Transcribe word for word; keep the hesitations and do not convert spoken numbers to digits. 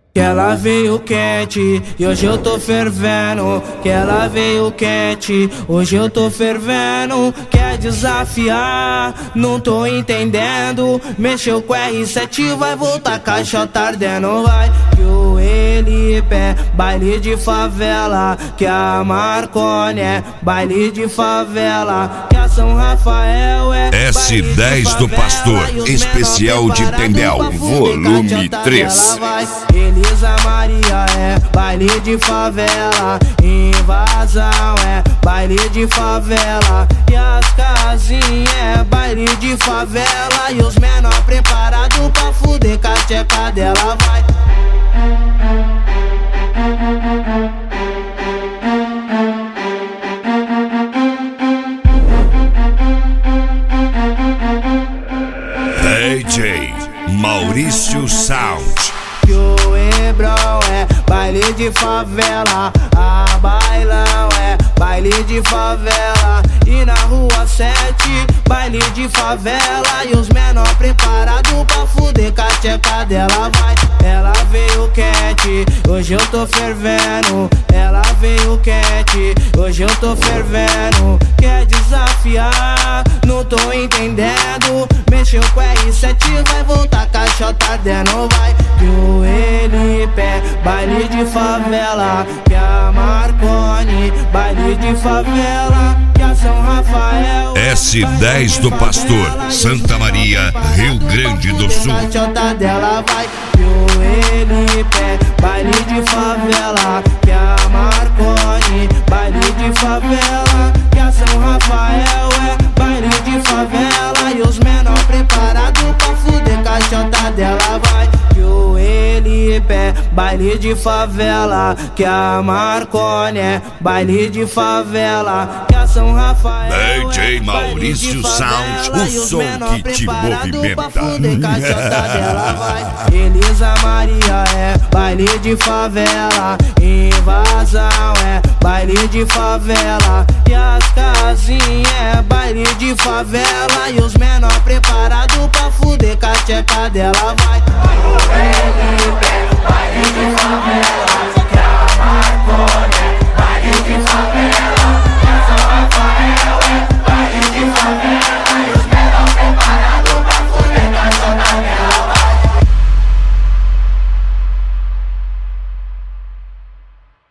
Que ela veio quente e hoje eu tô fervendo. Que ela veio quente, hoje eu tô fervendo. Quer desafiar, não tô entendendo. Mexeu com R sete, vai voltar caixota ardendo. Vai que o Elipe é baile de favela, que a Marconi é baile de favela, que a São Rafael é S dez do Pastor, especial de Tendel, volume três. Elisa Maria é baile de favela, invasão é baile de favela, e as casinhas é baile de favela, e os menor preparados pra fuder com a tcheca dela. Vai D J Maurício Sound. que o Hebrão é baile de favela, a Bailão é baile de favela, e na rua sete baile de favela, e os menor preparados pra fuder com a tcheca dela. Vai, ela veio quente, hoje eu tô fervendo. Ela veio quente, hoje eu tô fervendo. Quer desafiar, não tô entendendo. Mexeu com R sete, vai voltar caixota ardendo. Vai que o Elipe é baile de favela, que a Marconi baile de favela, que a São Rafael S dez do Pastor, Santa Maria, Rio Grande do Sul. Caixota dela. Vai que o Elipe é baile de favela, que a Marconi baile de favela, que a São Rafael é baile de favela, e os menor preparados pra fuder caixota dela. Vai que o Elipe é baile de favela, que a Marconi é baile de favela, que a São Rafael D J é Maurício Sound, o som que te movimenta. Vai, Elisa Maria é baile de favela, invasão é baile de favela, e as casinhas é baile de favela, e os menor preparados pra fuder com a tcheca dela. Vai, baile de favela.